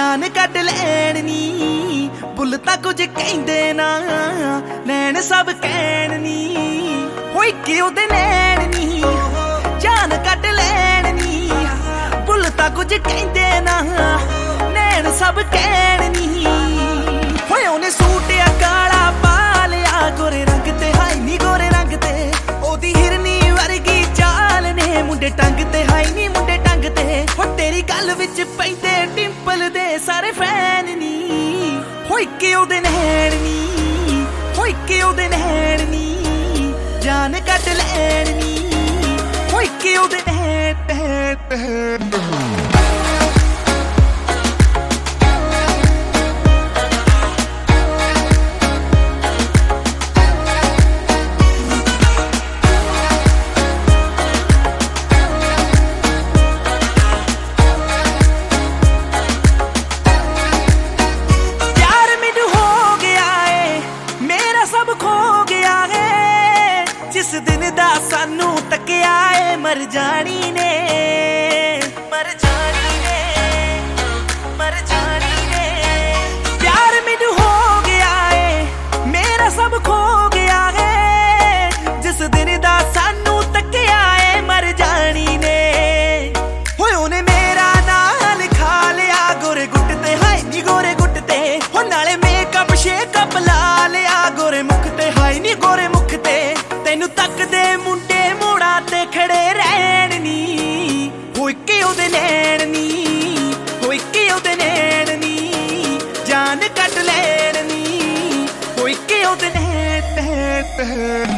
जान कट लैन नी बुल तां कुछ कहंदे ना नैन सब कहण नी होई कि ओदे नैन नी जान कट लैन नी बुल तां कुछ कहंदे ना नैन सब कहण नी होए ओने सूट काला पा लिया गोरे रंग ते हाय नी गोरे रंग ते ओदी हिरनी वर्गी चाल ने मुंडे टंग ते हाय नी मुंडे टंग ते हो तेरी गल विच पैंदे डिंपल दे सारे फैन नी होई कि ओदे नैन नी होई कि ओदे नैन नी जान कट लैन नी होई कि ओदे नैन जिस दिन दा सानू तकिया है मर जानी ने मर जानी ने मर जानी ने प्यार मैनू हो गया है मेरा सब खो गया है जिस दिन दा सानू तकिया है मर जानी ने होए ओने मेरा नाम लिखा लिया गोरे गुट ते हाय नी गोरे गुट ते हो नाले मेकअप शेकअप ला लिया गोरे मुख ते हाय नी गोरे मुख ते तेनू तकदे मुंडे मोड़ा ते खड़े रहन नी होई कि ओदे नैन नी होई कि ओदे नैन नी जान कट लैन नी होई कि ओदे नैन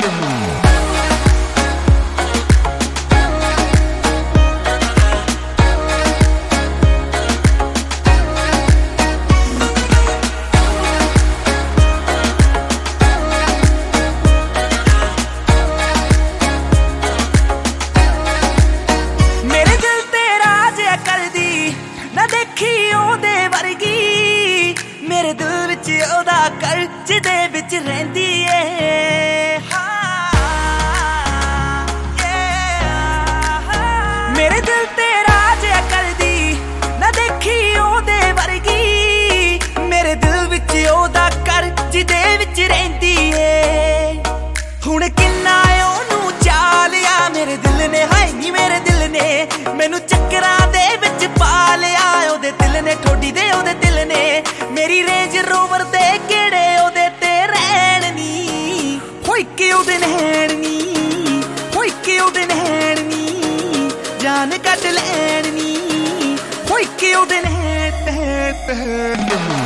मेरे दिल विच ओदा कर जिदे विच रहिंदी ए मेरे दिल ते राज करदी ना देखी ओदे वर्गी मेरे दिल विच ओदा कर जिदे विच रहिंदी ए हुण किन्ना ओनू चा लिया मेरे दिल ने हाय नी मेरे दिल ने मैनू चक्करां दे विच पा लिया ओदे दिल ने ठोडी दे ओदे दिल ने मेरी रेंज रोवर दे गेड़े ओदे ते रहन नी होई कि ओदे नैन नी होई कि ओदे नैन नी जान कट लैन नी होई कि ओदे नैन